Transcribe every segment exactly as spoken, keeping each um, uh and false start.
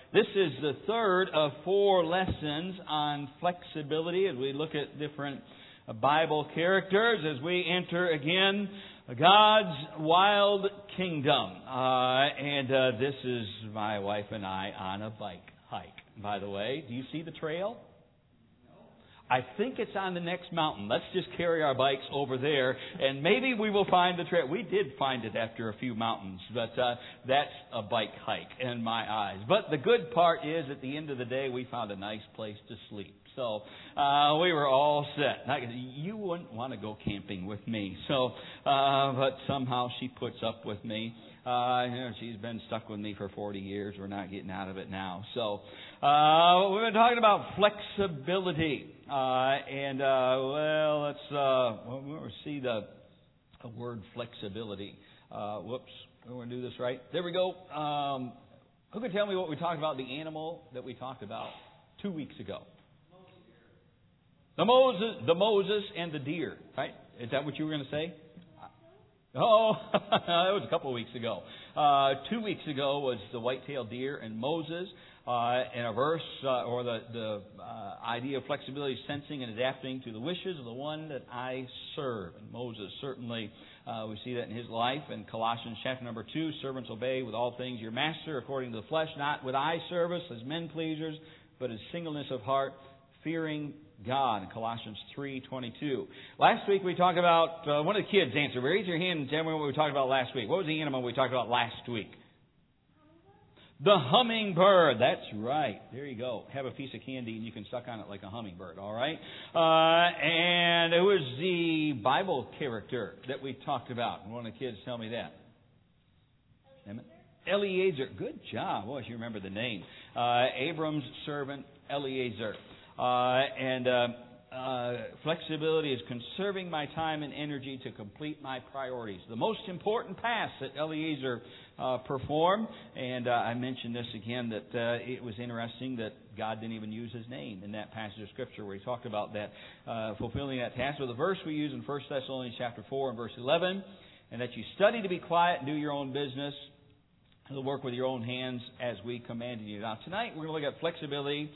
This is the third of four lessons on flexibility as we look at different Bible characters as we enter again God's wild kingdom. Uh, and uh, this is my wife and I on a bike hike, by the way. Do you see the trail? I think it's on the next mountain. Let's just carry our bikes over there, and maybe we will find the trail. We did find it after a few mountains, but uh, that's a bike hike in my eyes. But the good part is, at the end of the day, we found a nice place to sleep. So uh, we were all set. You wouldn't want to go camping with me. So, uh, but somehow she puts up with me. Uh, you know, she's been stuck with me for forty years. We're not getting out of it now. So uh, we've been talking about flexibility. Uh, and, uh, well, let's, uh, we'll see the, the word flexibility. Uh, whoops, we want to do this right. There we go. Um, who can tell me what we talked about, the animal that we talked about two weeks ago? The Moses, the Moses and the deer, right? Is that what you were going to say? Oh, that was a couple of weeks ago. Uh, two weeks ago was the white-tailed deer and Moses. Uh, in a verse, uh, or the, the uh, idea of flexibility, sensing and adapting to the wishes of the one that I serve. And Moses, certainly, uh, we see that in his life. In Colossians chapter number two, servants obey with all things your master according to the flesh, not with eye service as men pleasers, but as singleness of heart, fearing God. In Colossians three twenty-two. Last week we talked about, uh, one of the kids answered. Raise your hand and tell me what we talked about last week. What was the animal we talked about last week? The hummingbird. That's right. There you go. Have a piece of candy and you can suck on it like a hummingbird. All right. Uh, and it was the Bible character that we talked about. One of the kids tell me that. Eliezer. Good job. Boy, you remember the name. Uh, Abram's servant, Eliezer. Uh, and uh, uh, flexibility is conserving my time and energy to complete my priorities. The most important task that Eliezer Uh, perform. And uh, I mentioned this again, that uh, it was interesting that God didn't even use His name in that passage of Scripture where He talked about that, uh, fulfilling that task. So the verse we use in First Thessalonians chapter four and verse eleven, and that you study to be quiet and do your own business, and work with your own hands as we commanded you. Now tonight we're going to look at flexibility,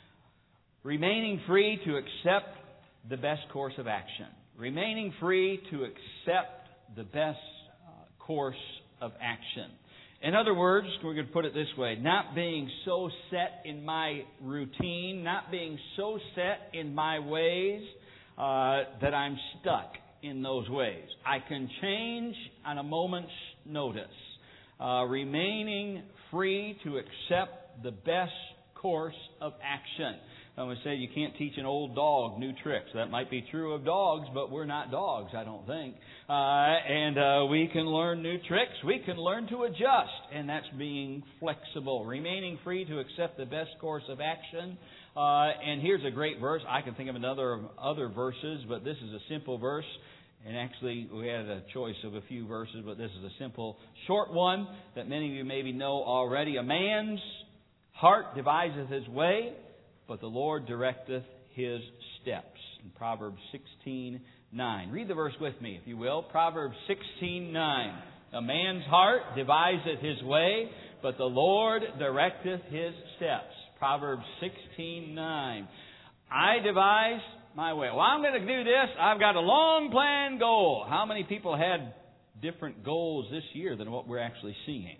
remaining free to accept the best course of action. Remaining free to accept the best uh, course of action. In other words, we're going to put it this way, not being so set in my routine, not being so set in my ways uh, that I'm stuck in those ways. I can change on a moment's notice. Uh, remaining free to accept the best course of action. I would say you can't teach an old dog new tricks. That might be true of dogs, but we're not dogs, I don't think. Uh, and uh, we can learn new tricks. We can learn to adjust, and that's being flexible. Remaining free to accept the best course of action. Uh, and here's a great verse. I can think of another other verses, but this is a simple verse. And actually, we had a choice of a few verses, but this is a simple, short one that many of you maybe know already. A man's heart deviseth his way, but the Lord directeth his steps. In Proverbs sixteen nine. Read the verse with me, if you will. Proverbs sixteen nine. A man's heart deviseth his way, but the Lord directeth his steps. Proverbs sixteen nine. I devise my way. Well, I'm going to do this. I've got a long planned goal. How many people had different goals this year than what we're actually seeing?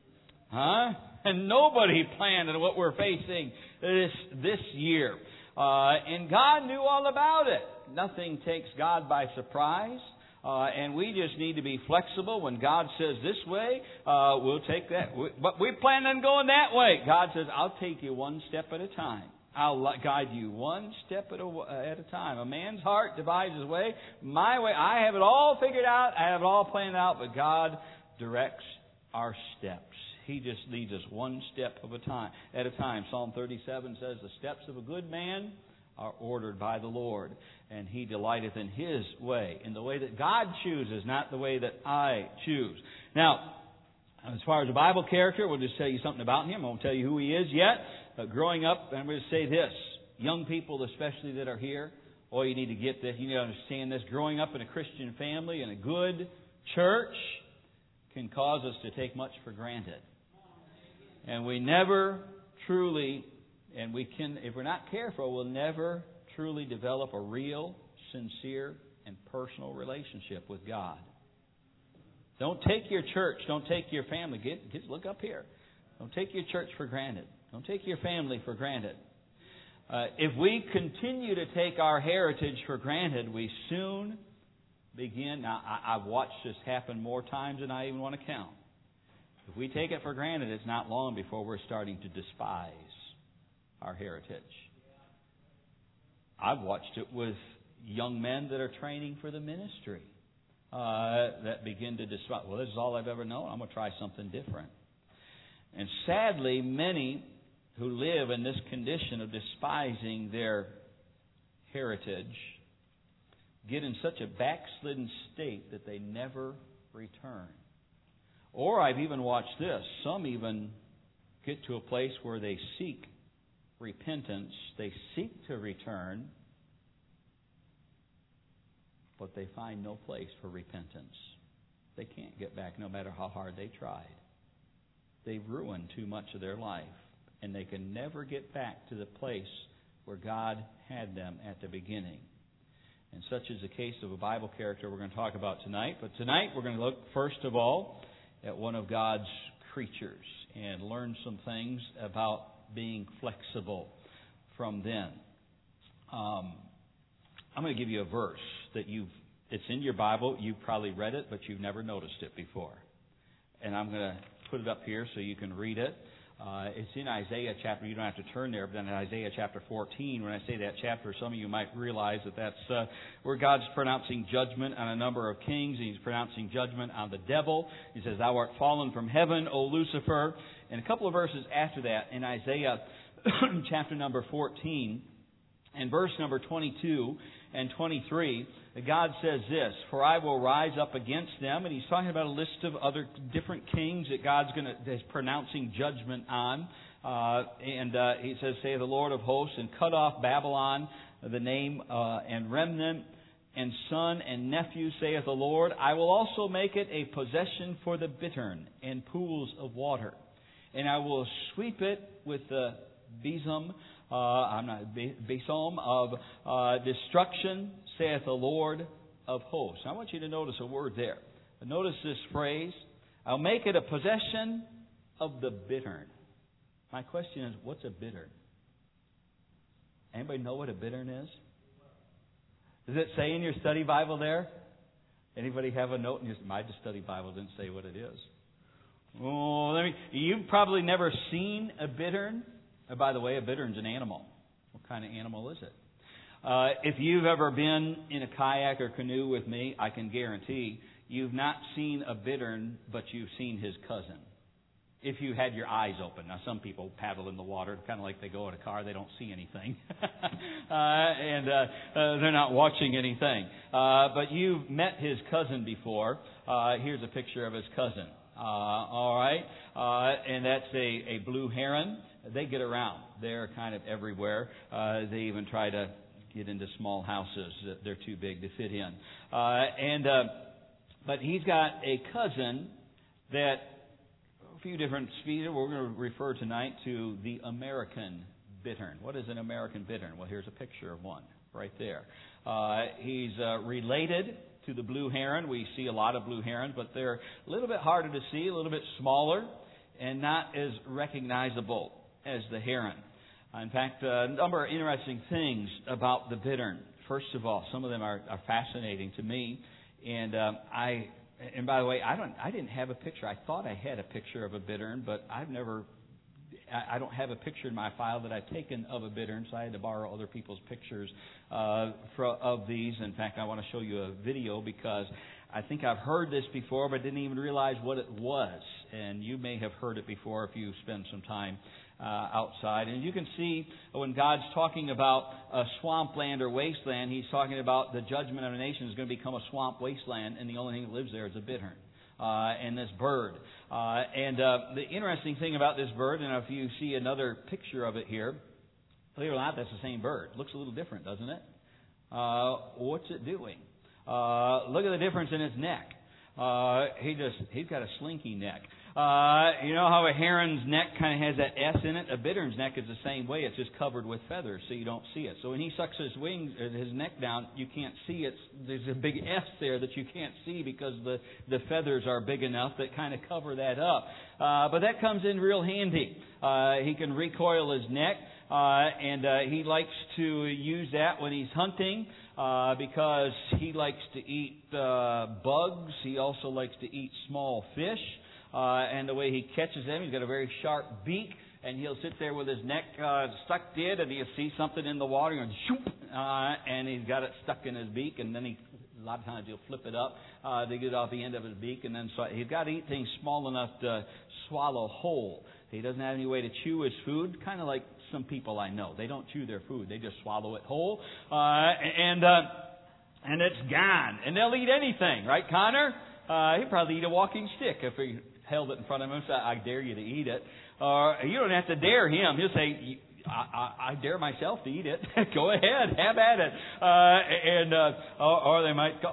Huh? And nobody planned on what we're facing this this year. Uh, and God knew all about it. Nothing takes God by surprise. Uh, and we just need to be flexible. When God says this way, uh, we'll take that. We, but we plan on going that way. God says, I'll take you one step at a time. I'll guide you one step at a, at a time. A man's heart divides his way. My way, I have it all figured out. I have it all planned out. But God directs our steps. He just leads us one step of a time at a time. Psalm thirty-seven says, the steps of a good man are ordered by the Lord, and He delighteth in His way, in the way that God chooses, not the way that I choose. Now, as far as the Bible character, we'll just tell you something about him. I won't tell you who he is yet. But growing up, I'm going to say this. Young people, especially that are here, oh, you need to get this. You need to understand this. Growing up in a Christian family, in a good church, can cause us to take much for granted. And we never truly, and we can, if we're not careful, we'll never truly develop a real, sincere, and personal relationship with God. Don't take your church, don't take your family. Get, get look up here. Don't take your church for granted. Don't take your family for granted. Uh, if we continue to take our heritage for granted, we soon begin. Now, I, I've watched this happen more times than I even want to count. If we take it for granted, it's not long before we're starting to despise our heritage. I've watched it with young men that are training for the ministry uh, that begin to despise. Well, this is all I've ever known. I'm going to try something different. And sadly, many who live in this condition of despising their heritage get in such a backslidden state that they never return. Or I've even watched this. Some even get to a place where they seek repentance. They seek to return, but they find no place for repentance. They can't get back no matter how hard they tried. They've ruined too much of their life, and they can never get back to the place where God had them at the beginning. And such is the case of a Bible character we're going to talk about tonight. But tonight we're going to look, first of all, at one of God's creatures and learn some things about being flexible from them. Um, I'm going to give you a verse that you've, it's in your Bible. You've probably read it, but you've never noticed it before. And I'm going to put it up here so you can read it. Uh, it's in Isaiah chapter, you don't have to turn there, but in Isaiah chapter fourteen, when I say that chapter, some of you might realize that that's uh, where God's pronouncing judgment on a number of kings, and He's pronouncing judgment on the devil. He says, "Thou art fallen from heaven, O Lucifer." And a couple of verses after that, in Isaiah chapter number fourteen, and verse number twenty-two and twenty-three, God says this, "For I will rise up against them." And He's talking about a list of other different kings that God's going to is pronouncing judgment on. Uh, and uh, He says, "Say the Lord of hosts, and cut off Babylon, the name uh, and remnant, and son and nephew, saith the Lord. I will also make it a possession for the bittern and pools of water. And I will sweep it with the besom, uh, I'm not, besom of uh, destruction, saith the Lord of hosts." I want you to notice a word there. Notice this phrase, "I'll make it a possession of the bittern." My question is, what's a bittern? Anybody know what a bittern is? Does it say in your study Bible there? Anybody have a note in your... My study Bible didn't say what it is. Oh, let me... You've probably never seen a bittern. Uh, by the way, a bittern's an animal. What kind of animal is it? Uh, if you've ever been in a kayak or canoe with me, I can guarantee you've not seen a bittern, but you've seen his cousin. If you had your eyes open. Now, some people paddle in the water, kind of like they go in a car, they don't see anything. uh, and uh, uh, they're not watching anything. Uh, but you've met his cousin before. Uh, here's a picture of his cousin. Uh, all right. Uh, and that's a, a blue heron. They get around. They're kind of everywhere. Uh, they even try to get into small houses that they're too big to fit in. Uh, and uh, but he's got a cousin that a few different species. We're going to refer tonight to the American bittern. What is an American bittern? Well, here's a picture of one right there. Uh, he's uh, related to the blue heron. We see a lot of blue herons, but they're a little bit harder to see, a little bit smaller, and not as recognizable as the heron. In fact, a number of interesting things about the bittern. First of all, some of them are, are fascinating to me, and um, I. And by the way, I don't. I didn't have a picture. I thought I had a picture of a bittern, but I've never. I, I don't have a picture in my file that I've taken of a bittern, so I had to borrow other people's pictures uh, for, of these. In fact, I want to show you a video because I think I've heard this before, but didn't even realize what it was. And you may have heard it before if you spend some time Uh, outside. And you can see when God's talking about a swampland or wasteland, He's talking about the judgment of a nation is going to become a swamp wasteland, and the only thing that lives there is a bittern. Uh, and this bird. Uh, and uh, the interesting thing about this bird, and if you see another picture of it here, believe it or not, that's the same bird. It looks a little different, doesn't it? Uh, what's it doing? Uh, look at the difference in its neck. Uh, he just, he's got a slinky neck. Uh, you know how a heron's neck kind of has that S in it? A bittern's neck is the same way. It's just covered with feathers, so you don't see it. So when he sucks his wings, or his neck down, you can't see it. There's a big S there that you can't see because the, the feathers are big enough that kind of cover that up. Uh, but that comes in real handy. Uh, he can recoil his neck, uh, and uh, he likes to use that when he's hunting. Uh, because he likes to eat uh, bugs. He also likes to eat small fish. Uh, and the way he catches them, he's got a very sharp beak. And he'll sit there with his neck uh, stuck in, and he'll see something in the water, and shoop, uh, and he's got it stuck in his beak. And then he, a lot of times he'll flip it up uh, to get it off the end of his beak. And then so he's got to eat things small enough to swallow whole. He doesn't have any way to chew his food, kind of like some people I know. They don't chew their food. They just swallow it whole. Uh, and uh, and it's gone. And they'll eat anything, right, Connor? Uh, he'd probably eat a walking stick if he held it in front of him and said, I dare you to eat it. Or uh, you don't have to dare him. He'll say, I, I, I dare myself to eat it. Go ahead, have at it. Uh, and uh, or, or they might go,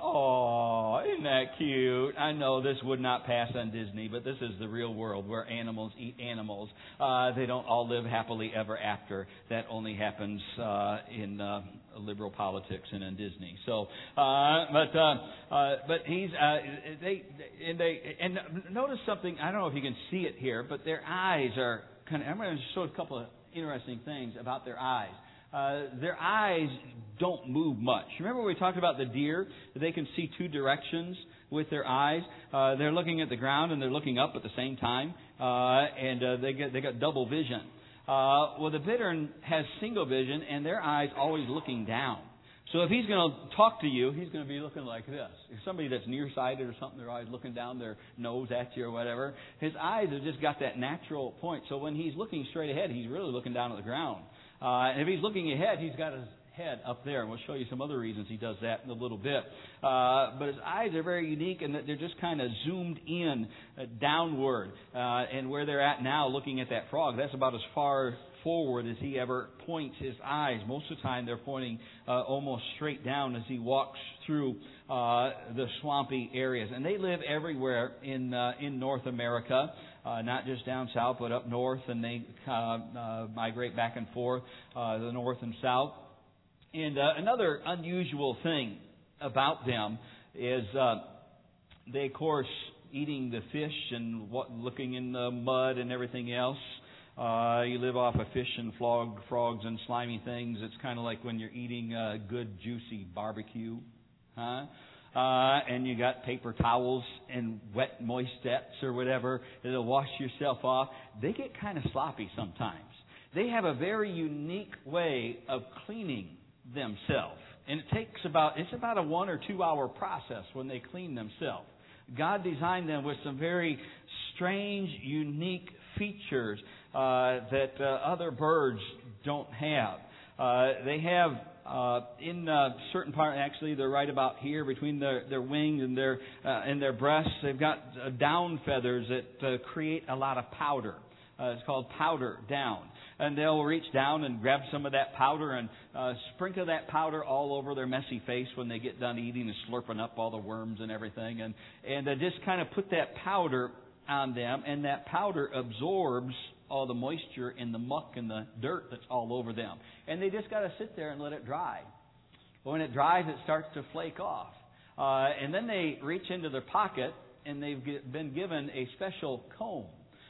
oh, isn't that cute? I know this would not pass on Disney, but this is the real world where animals eat animals. Uh, they don't all live happily ever after. That only happens uh, in uh, liberal politics and in Disney. So, uh, but uh, uh, but he's uh, they and they and notice something. I don't know if you can see it here, but their eyes are kind of. I'm going to show a couple of interesting things about their eyes. Uh, their eyes don't move much. Remember we talked about the deer? They can see two directions with their eyes. Uh, they're looking at the ground and they're looking up at the same time, uh, and uh, they get they got double vision. Uh, well, the bittern has single vision, and their eyes always looking down. So if he's going to talk to you, he's going to be looking like this. If somebody that's nearsighted or something, their eyes looking down their nose at you or whatever, his eyes have just got that natural point. So when he's looking straight ahead, he's really looking down at the ground. Uh, and if he's looking ahead, he's got his head up there. And we'll show you some other reasons he does that in a little bit. Uh, but his eyes are very unique in that they're just kind of zoomed in uh, downward. Uh, and where they're at now, looking at that frog, that's about as far forward as he ever points his eyes. Most of the time they're pointing uh, almost straight down as he walks through uh, the swampy areas. And they live everywhere in uh, in North America, uh, not just down south, but up north, and they uh, uh, migrate back and forth, uh, the north and south. And uh, another unusual thing about them is uh, they, of course, eating the fish and what, looking in the mud and everything else. Uh, you live off of fish and frog, frogs and slimy things. It's kind of like when you're eating uh, good, juicy barbecue, huh? Uh, and you got paper towels and wet moistettes or whatever that'll wash yourself off. They get kind of sloppy sometimes. They have a very unique way of cleaning themselves, and it takes about it's about a one or two hour process when they clean themselves. God designed them with some very strange, unique features uh, that uh, other birds don't have. Uh, they have uh, in uh, certain part, actually, they're right about here between their, their wings and their uh, and their breasts. They've got uh, down feathers that uh, create a lot of powder. Uh, it's called powder down. And they'll reach down and grab some of that powder and uh, sprinkle that powder all over their messy face when they get done eating and slurping up all the worms and everything. And, and uh, just kind of put that powder on them, and that powder absorbs all the moisture and the muck and the dirt that's all over them. And they just got to sit there and let it dry. When it dries, it starts to flake off. Uh, and then they reach into their pocket, and they've get, been given a special comb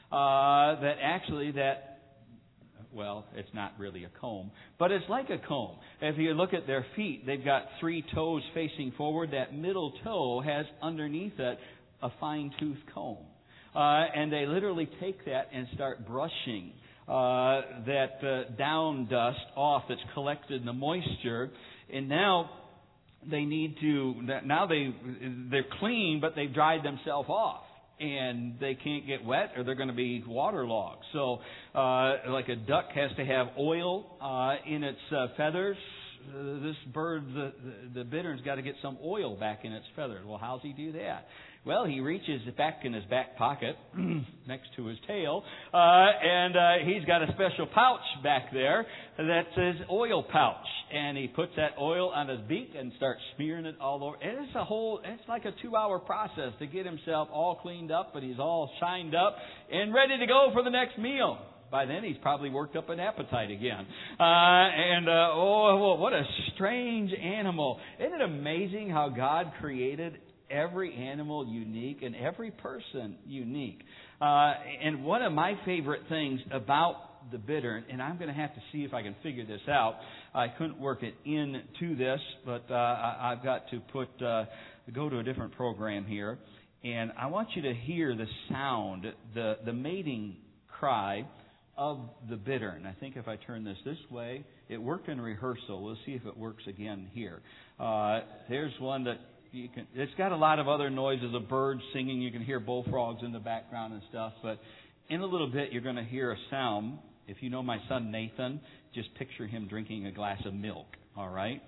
uh, that actually that Well, it's not really a comb, but it's like a comb. If you look at their feet, they've got three toes facing forward. That middle toe has underneath it a fine-toothed comb. Uh, and they literally take that and start brushing uh, that uh, down dust off that's collected in the moisture. And now they need to, now they, they're clean, but they've dried themselves off. And they can't get wet or they're going to be waterlogged. So uh, like a duck has to have oil uh, in its uh, feathers uh, this bird, the, the, the bittern's got to get some oil back in its feathers. Well, how's he do that? Well, he reaches back in his back pocket next to his tail, uh, and uh, he's got a special pouch back there that's his oil pouch. And he puts that oil on his beak and starts smearing it all over. And it's a whole, it's like a two-hour process to get himself all cleaned up, and he's all shined up and ready to go for the next meal. By then, he's probably worked up an appetite again. Uh, and, uh, oh, what a strange animal. Isn't it amazing how God created every animal unique and every person unique? Uh, and one of my favorite things about the bittern, and I'm going to have to see if I can figure this out. I couldn't work it into this, but uh, I, I've got to put uh, go to a different program here. And I want you to hear the sound, the, the mating cry of the bittern. I think if I turn this this way, it worked in rehearsal. We'll see if it works again here. Uh, there's one that you can. It's got a lot of other noises of birds singing. You can hear bullfrogs in the background and stuff. But in a little bit, you're going to hear a sound. If you know my son Nathan, just picture him drinking a glass of milk. All right.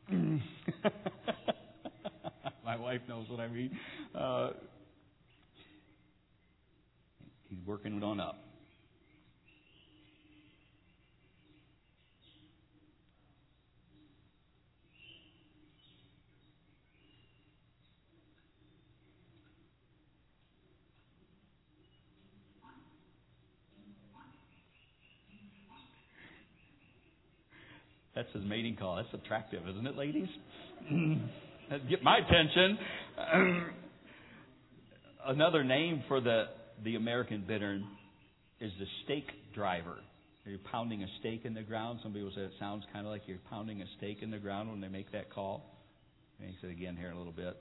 My wife knows what I mean. Uh, he's working it on up. That's his mating call. That's attractive, isn't it, ladies? That'd get my attention. Another name for the, the American bittern is the stake driver. You're pounding a stake in the ground. Some people say it sounds kind of like you're pounding a stake in the ground when they make that call. Makes it again here in a little bit.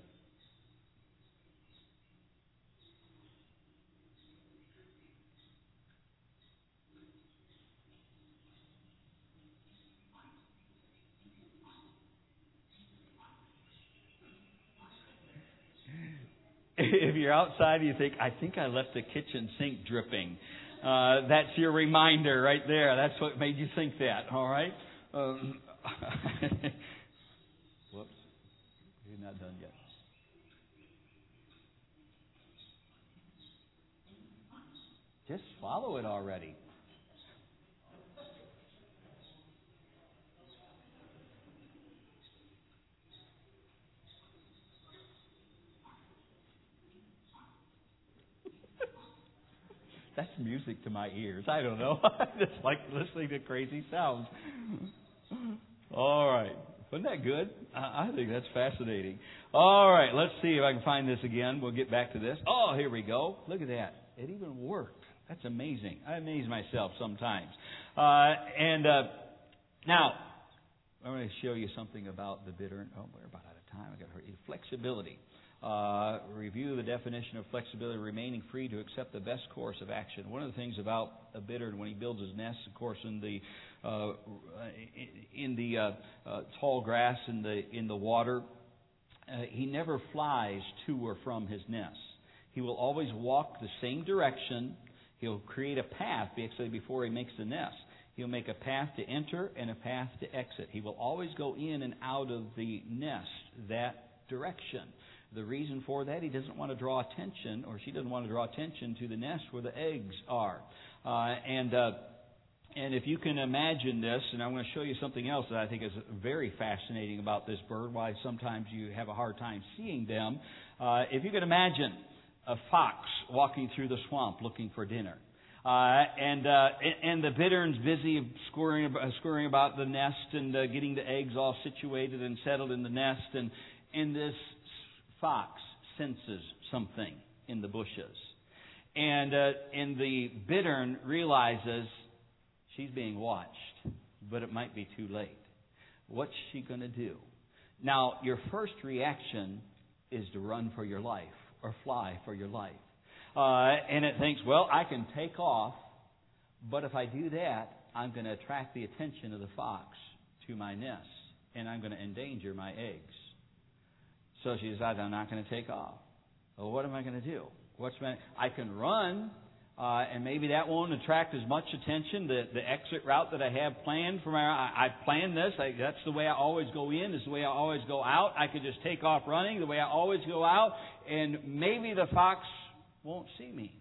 If you're outside and you think, I think I left the kitchen sink dripping, uh, that's your reminder right there. That's what made you think that, all right? Um, whoops. You're not done yet. Just follow it already. That's music to my ears. I don't know. I just like listening to crazy sounds. All right. Wasn't that good? I think that's fascinating. All right. Let's see if I can find this again. We'll get back to this. Oh, here we go. Look at that. It even worked. That's amazing. I amaze myself sometimes. Uh, and uh, now, I'm going to show you something about the bittern. Oh, we're about out of time. I got to hurry. Flexibility. Uh, review the definition of flexibility, remaining free to accept the best course of action. One of the things about a bittern when he builds his nest, of course, in the uh, in the uh, uh, tall grass, in the in the water, uh, he never flies to or from his nest. He will always walk the same direction. He'll create a path actually before he makes the nest. He'll make a path to enter and a path to exit. He will always go in and out of the nest that direction. The reason for that, he doesn't want to draw attention, or she doesn't want to draw attention to the nest where the eggs are. Uh, and uh, and if you can imagine this, and I'm going to show you something else that I think is very fascinating about this bird, why sometimes you have a hard time seeing them. Uh, if you can imagine a fox walking through the swamp looking for dinner. Uh, and uh, and the bittern's busy scurrying, scurrying about the nest and uh, getting the eggs all situated and settled in the nest. And, and this fox senses something in the bushes. And, uh, and the bittern realizes she's being watched, but it might be too late. What's she going to do? Now, your first reaction is to run for your life or fly for your life. Uh, and it thinks, well, I can take off, but if I do that, I'm going to attract the attention of the fox to my nest, and I'm going to endanger my eggs. So she decides, I'm not going to take off. Well, what am I going to do? What's my, I can run, Uh, and maybe that won't attract as much attention. The, the exit route that I have planned for my, I, I planned this. I, that's the way I always go in. This is the way I always go out. I could just take off running the way I always go out, and maybe the fox won't see me.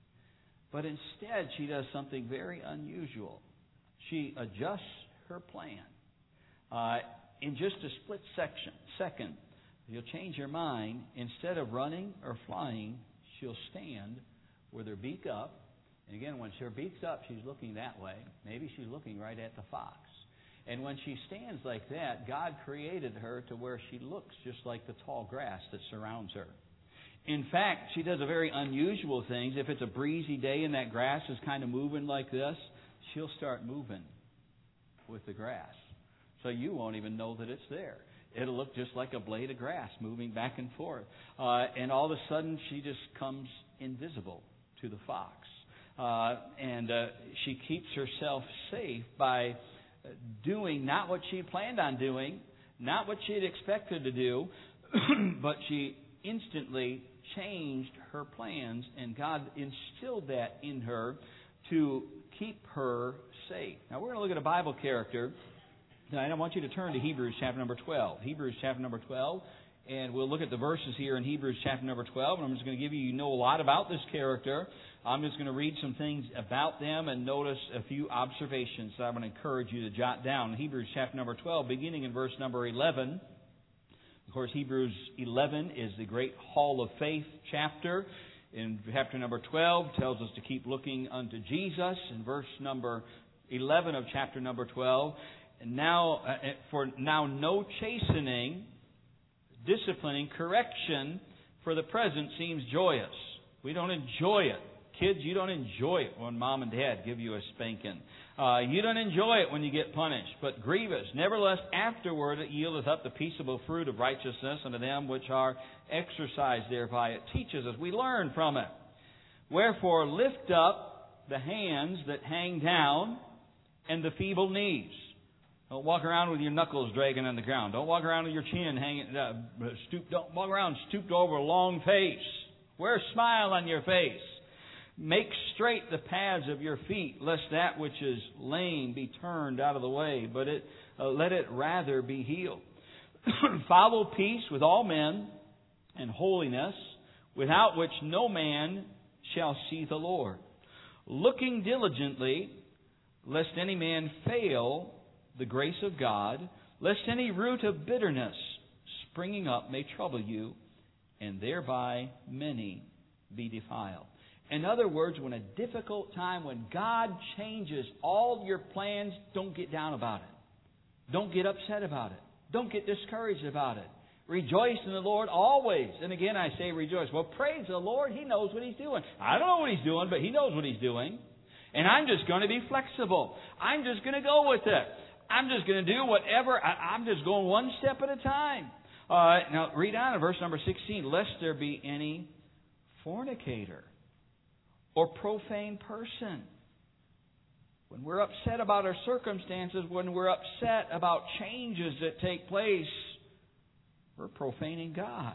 But instead, she does something very unusual. She adjusts her plan. Uh, in just a split section, second, you'll change your mind. Instead of running or flying, she'll stand with her beak up. And again, when her beak's up, she's looking that way. Maybe she's looking right at the fox. And when she stands like that, God created her to where she looks just like the tall grass that surrounds her. In fact, she does a very unusual thing. If it's a breezy day and that grass is kind of moving like this, she'll start moving with the grass. So you won't even know that it's there. It'll look just like a blade of grass moving back and forth. Uh, and all of a sudden, she just comes invisible to the fox. Uh, and uh, she keeps herself safe by doing not what she planned on doing, not what she had expected to do, but she instantly changed her plans, and God instilled that in her to keep her safe. Now, we're going to look at a Bible character tonight. I want you to turn to Hebrews chapter number twelve. Hebrews chapter number twelve. And we'll look at the verses here in Hebrews chapter number twelve. And I'm just going to give you, you know a lot about this character. I'm just going to read some things about them and notice a few observations that I'm going to encourage you to jot down. Hebrews chapter number twelve, beginning in verse number eleven. Of course, Hebrews eleven is the great Hall of Faith chapter. In chapter number twelve, tells us to keep looking unto Jesus. In verse number eleven of chapter number twelve, and now, uh, for now no chastening, disciplining, correction for the present seems joyous. We don't enjoy it. Kids, you don't enjoy it when mom and dad give you a spanking. Uh, you don't enjoy it when you get punished, but grievous. Nevertheless, afterward it yieldeth up the peaceable fruit of righteousness unto them which are exercised thereby. It teaches us. We learn from it. Wherefore, lift up the hands that hang down and the feeble knees. Don't walk around with your knuckles dragging on the ground. Don't walk around with your chin hanging, uh, stoop. Don't walk around stooped over a long face. Wear a smile on your face. Make straight the paths of your feet, lest that which is lame be turned out of the way, but it uh, let it rather be healed. Follow peace with all men and holiness, without which no man shall see the Lord. Looking diligently, lest any man fail the grace of God, lest any root of bitterness springing up may trouble you, and thereby many be defiled. In other words, when a difficult time, when God changes all your plans, don't get down about it. Don't get upset about it. Don't get discouraged about it. Rejoice in the Lord always. And again, I say rejoice. Well, praise the Lord. He knows what He's doing. I don't know what He's doing, but He knows what He's doing. And I'm just going to be flexible. I'm just going to go with it. I'm just going to do whatever. I, I'm just going one step at a time. Uh, now, read on in verse number sixteen. Lest there be any fornicator or profane person. When we're upset about our circumstances, when we're upset about changes that take place, we're profaning God.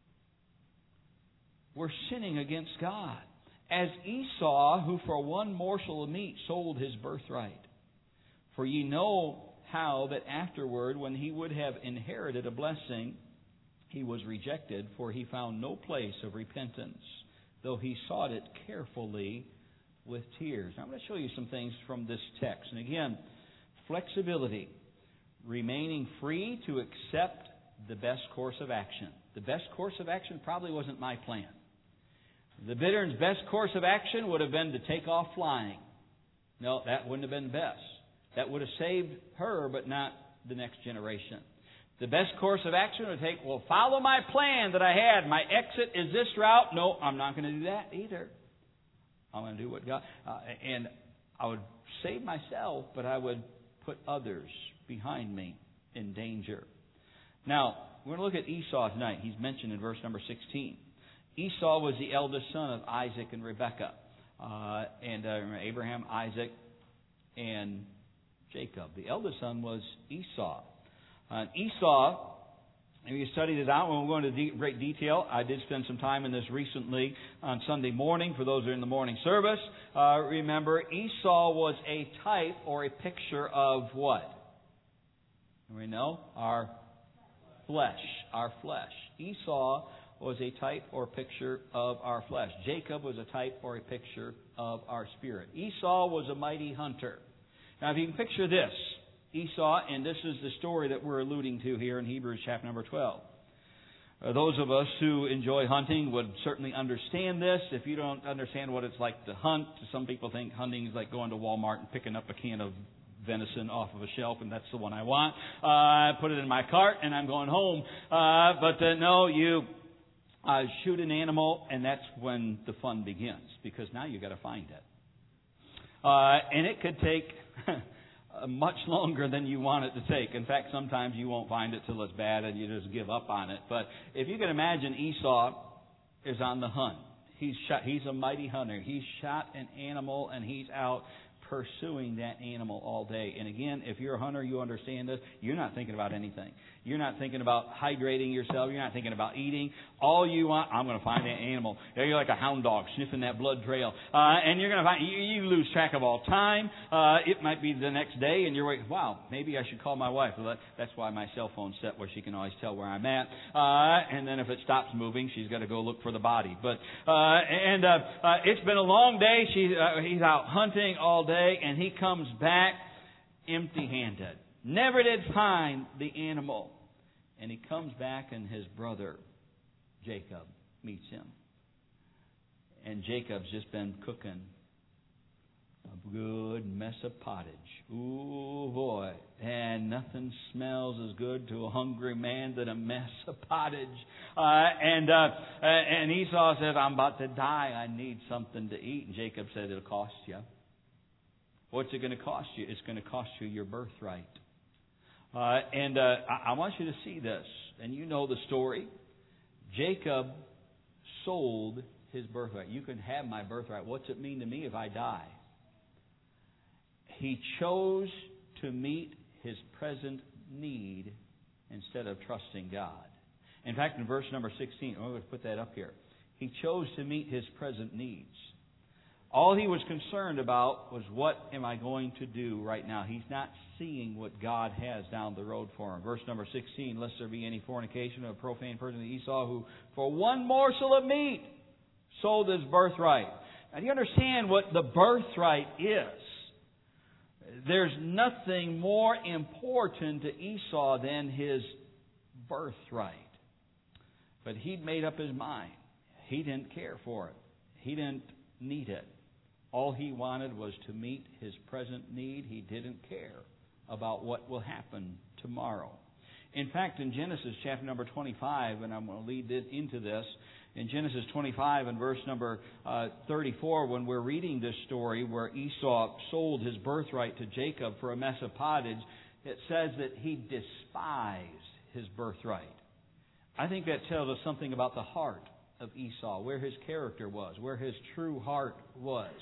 We're sinning against God. As Esau, who for one morsel of meat sold his birthright. For ye know how that afterward, when he would have inherited a blessing, he was rejected, for he found no place of repentance, though he sought it carefully with tears. Now, I'm going to show you some things from this text. And again, flexibility, remaining free to accept the best course of action. The best course of action probably wasn't my plan. The bittern's best course of action would have been to take off flying. No, that wouldn't have been best. That would have saved her, but not the next generation. The best course of action would take, well, follow my plan that I had. My exit is this route. No, I'm not going to do that either. I'm going to do what God... Uh, and I would save myself, but I would put others behind me in danger. Now, we're going to look at Esau tonight. He's mentioned in verse number sixteen. Esau was the eldest son of Isaac and Rebekah. Uh, and uh, Abraham, Isaac, and Jacob. The eldest son was Esau. Uh, Esau And you study this out. We won't go into de- great detail. I did spend some time in this recently on Sunday morning. For those who are in the morning service, uh, remember Esau was a type or a picture of what? We know our flesh. Our flesh. Esau was a type or picture of our flesh. Jacob was a type or a picture of our spirit. Esau was a mighty hunter. Now, if you can picture this. Esau, and this is the story that we're alluding to here in Hebrews chapter number twelve. Uh, those of us who enjoy hunting would certainly understand this. If you don't understand what it's like to hunt, some people think hunting is like going to Walmart and picking up a can of venison off of a shelf, and that's the one I want. Uh, I put it in my cart, and I'm going home. Uh, but uh, no, you uh, shoot an animal, and that's when the fun begins, because now you've got to find it. Uh, and it could take... much longer than you want it to take. In fact, sometimes you won't find it till it's bad and you just give up on it. But if you can imagine, Esau is on the hunt. He's shot, he's a mighty hunter. He's shot an animal and he's out pursuing that animal all day. And again, if you're a hunter, you understand this. You're not thinking about anything. You're not thinking about hydrating yourself. You're not thinking about eating. All you want, I'm going to find that animal. You're like a hound dog sniffing that blood trail. Uh, and you're going to find, you, you lose track of all time. Uh, it might be the next day and you're like, wow, maybe I should call my wife. Well, that, that's why my cell phone's set where she can always tell where I'm at. Uh, and then if it stops moving, she's got to go look for the body. But, uh, and, uh, uh, it's been a long day. She, uh, he's out hunting all day and he comes back empty-handed. Never did find the animal. And he comes back and his brother, Jacob, meets him. And Jacob's just been cooking a good mess of pottage. Ooh, boy. And nothing smells as good to a hungry man than a mess of pottage. Uh, and, uh, and Esau says, I'm about to die. I need something to eat. And Jacob said, it'll cost you. What's it going to cost you? It's going to cost you your birthright. Uh, and uh, I, I want you to see this. And you know the story. Jacob sold his birthright. You can have my birthright. What's it mean to me if I die? He chose to meet his present need instead of trusting God. In fact, in verse number sixteen, I'm going to put that up here. He chose to meet his present needs. All he was concerned about was, what am I going to do right now? He's not seeing what God has down the road for him. Verse number sixteen, lest there be any fornication of a profane person of Esau, who for one morsel of meat sold his birthright. Now, do you understand what the birthright is? There's nothing more important to Esau than his birthright. But he'd made up his mind. He didn't care for it. He didn't need it. All he wanted was to meet his present need. He didn't care about what will happen tomorrow. In fact, in Genesis chapter number twenty-five, and I'm going to lead into this, in Genesis twenty-five and verse number uh, thirty-four, when we're reading this story where Esau sold his birthright to Jacob for a mess of pottage, it says that he despised his birthright. I think that tells us something about the heart of Esau, where his character was, where his true heart was.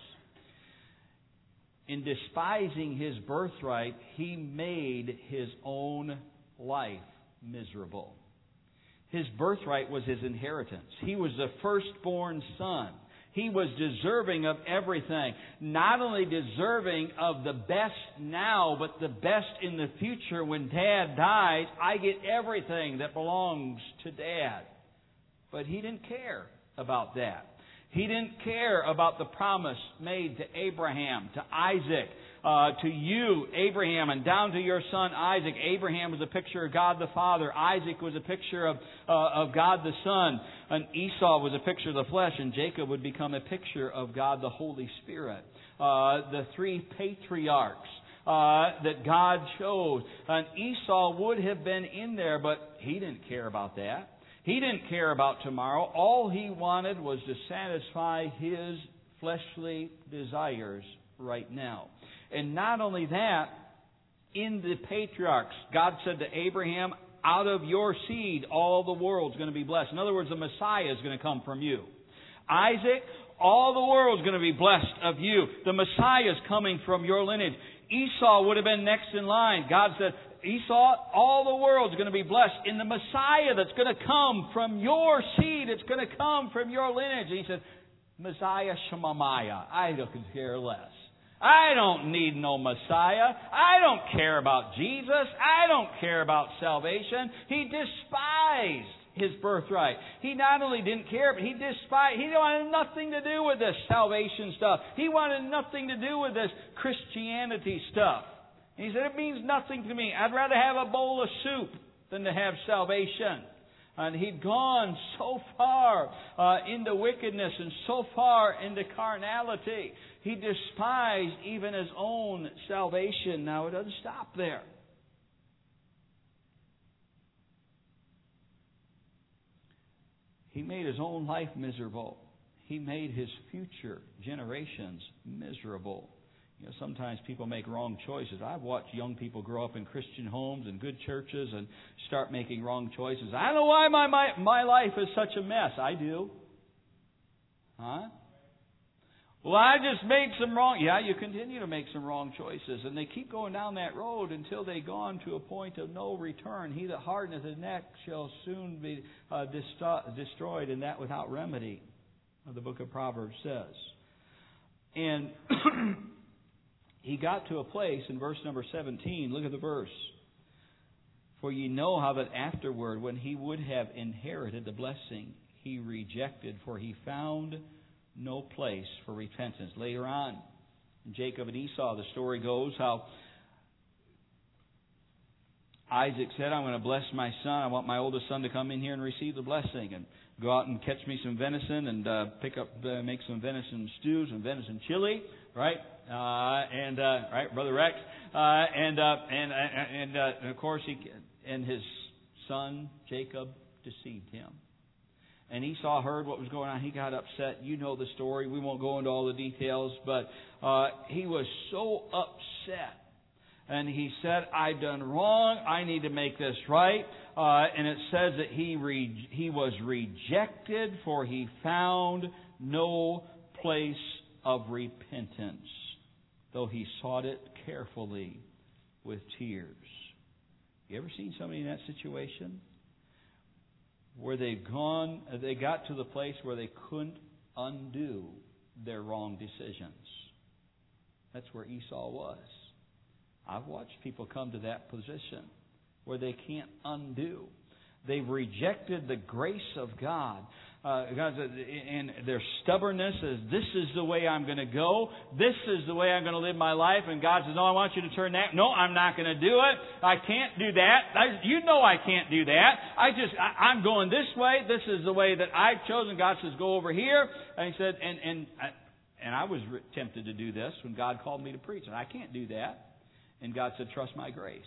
In despising his birthright, he made his own life miserable. His birthright was his inheritance. He was the firstborn son. He was deserving of everything. Not only deserving of the best now, but the best in the future. When Dad dies, I get everything that belongs to Dad. But he didn't care about that. He didn't care about the promise made to Abraham, to Isaac, uh, to you, Abraham, and down to your son Isaac. Abraham was a picture of God the Father. Isaac was a picture of, uh, of God the Son. And Esau was a picture of the flesh. And Jacob would become a picture of God the Holy Spirit. Uh, the three patriarchs uh, that God chose. And Esau would have been in there, but he didn't care about that. He didn't care about tomorrow. All he wanted was to satisfy his fleshly desires right now. And not only that, in the patriarchs, God said to Abraham, out of your seed, all the world's going to be blessed. In other words, the Messiah is going to come from you. Isaac, all the world's going to be blessed of you. The Messiah is coming from your lineage. Esau would have been next in line. God said, Esau, all the world's going to be blessed in the Messiah that's going to come from your seed. It's going to come from your lineage. And he said, Messiah Shemaiah. I don't care less. I don't need no Messiah. I don't care about Jesus. I don't care about salvation. He despised his birthright. He not only didn't care, but he despised. He wanted nothing to do with this salvation stuff. He wanted nothing to do with this Christianity stuff. And he said, it means nothing to me. I'd rather have a bowl of soup than to have salvation. And he'd gone so far uh, into wickedness and so far into carnality. He despised even his own salvation. Now, it doesn't stop there. He made his own life miserable. He made his future generations miserable. You know, sometimes people make wrong choices. I've watched young people grow up in Christian homes and good churches and start making wrong choices. I don't know why my, my, my life is such a mess. I do. Huh? Well, I just made some wrong... Yeah, you continue to make some wrong choices. And they keep going down that road until they've gone to a point of no return. He that hardeneth his neck shall soon be uh, dist- destroyed, and that without remedy, the book of Proverbs says. And he got to a place in verse number seventeen. Look at the verse. For ye know how that afterward, when he would have inherited the blessing, he rejected, for he found no place for repentance. Later on, Jacob and Esau, the story goes how Isaac said, I'm going to bless my son. I want my oldest son to come in here and receive the blessing and go out and catch me some venison and uh, pick up, uh, make some venison stews and venison chili, right? Uh, and uh, right, Brother Rex, uh, and uh, and and, uh, and of course he and his son Jacob deceived him. And Esau heard what was going on. He got upset. You know the story. We won't go into all the details. But uh, he was so upset. And he said, I've done wrong. I need to make this right. Uh, and it says that he re- he was rejected, for he found no place of repentance, though he sought it carefully with tears. You ever seen somebody in that situation? Where they've gone, they got to the place where they couldn't undo their wrong decisions. That's where Esau was. I've watched people come to that position where they can't undo. They've rejected the grace of God. Uh, God and their stubbornness is, this is the way I'm going to go. This is the way I'm going to live my life. And God says, no, I want you to turn that. No, I'm not going to do it. I can't do that. I, you know I can't do that. I just, I, I'm going this way. This is the way that I've chosen. God says, go over here. And he said, and, and, and I was tempted to do this when God called me to preach. And I can't do that. And God said, trust my grace.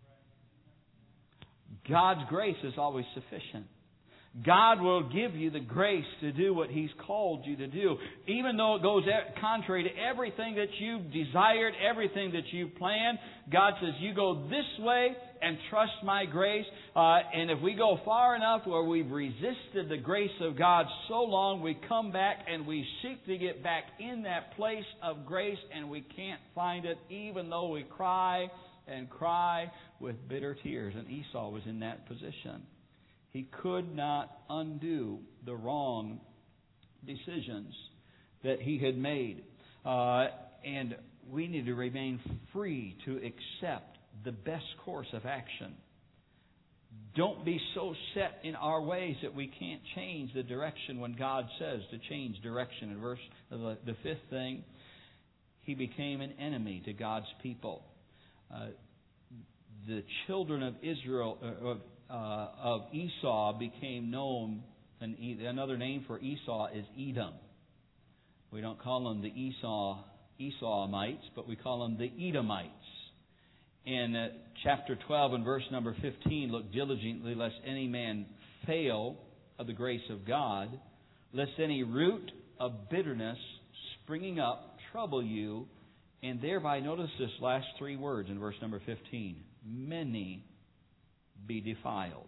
God's grace is always sufficient. God will give you the grace to do what He's called you to do. Even though it goes contrary to everything that you've desired, everything that you've planned, God says, you go this way and trust my grace. Uh, and if we go far enough where we've resisted the grace of God so long, we come back and we seek to get back in that place of grace, and we can't find it, even though we cry and cry with bitter tears. And Esau was in that position. He could not undo the wrong decisions that he had made. Uh, and we need to remain free to accept the best course of action. Don't be so set in our ways that we can't change the direction when God says to change direction. In verse the, the fifth thing, he became an enemy to God's people. Uh, the children of Israel, uh, of Uh, of Esau became known, and another name for Esau is Edom. We don't call them the Esau Esauites, but we call them the Edomites. In uh, chapter twelve and verse number fifteen, look diligently lest any man fail of the grace of God, lest any root of bitterness springing up trouble you, and thereby, notice this last three words in verse number fifteen, many be defiled.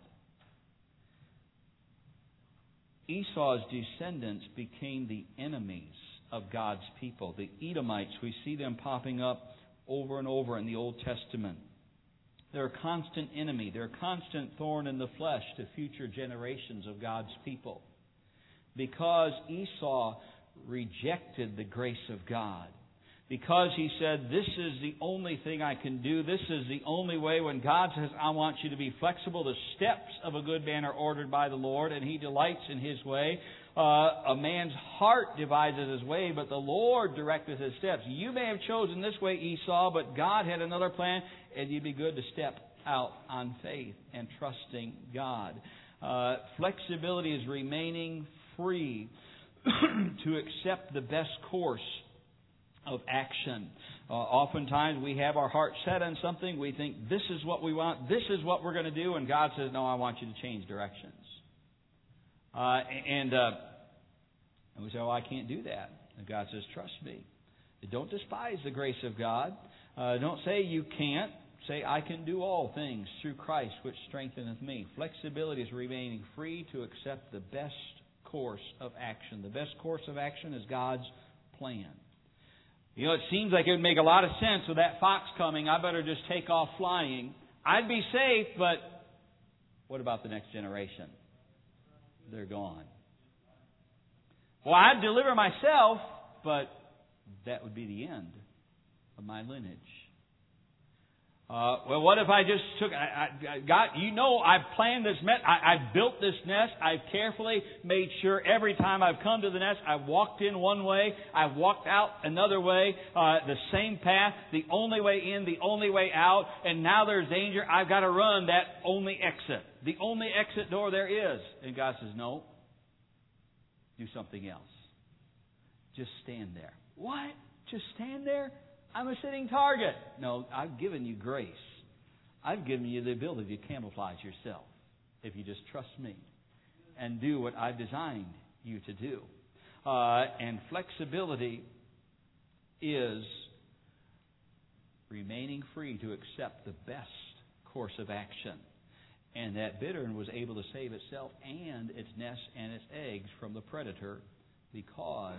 Esau's descendants became the enemies of God's people. The Edomites, we see them popping up over and over in the Old Testament. They're a constant enemy. They're a constant thorn in the flesh to future generations of God's people. Because Esau rejected the grace of God. Because he said, this is the only thing I can do. This is the only way. When God says, I want you to be flexible, the steps of a good man are ordered by the Lord, and He delights in His way. Uh, a man's heart devises his way, but the Lord directeth his steps. You may have chosen this way, Esau, but God had another plan, and you'd be good to step out on faith and trusting God. Uh, flexibility is remaining free to accept the best course of action. Uh, oftentimes we have our heart set on something. We think this is what we want. This is what we're going to do. And God says, no, I want you to change directions. Uh, and, uh, and we say, oh, I can't do that. And God says, trust me. Don't despise the grace of God. Uh, don't say you can't. Say, I can do all things through Christ, which strengtheneth me. Flexibility is remaining free to accept the best course of action. The best course of action is God's plan. You know, it seems like it would make a lot of sense with that fox coming. I better just take off flying. I'd be safe, but what about the next generation? They're gone. Well, I'd deliver myself, but that would be the end of my lineage. Uh, well, what if I just took, I, I, God, you know, I've planned this nest, I, I've built this nest, I've carefully made sure every time I've come to the nest, I've walked in one way, I've walked out another way, uh, the same path, the only way in, the only way out, and now there's danger, I've got to run that only exit, the only exit door there is. And God says, no, do something else. Just stand there. What? Just stand there? I'm a sitting target. No, I've given you grace. I've given you the ability to camouflage yourself if you just trust me and do what I've designed you to do. Uh, and flexibility is remaining free to accept the best course of action. And that bittern was able to save itself and its nest and its eggs from the predator because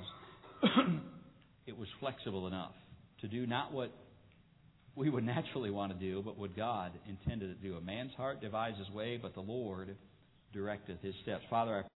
it was flexible enough to do not what we would naturally want to do, but what God intended to do. A man's heart devises his way, but the Lord directeth his steps. Father, I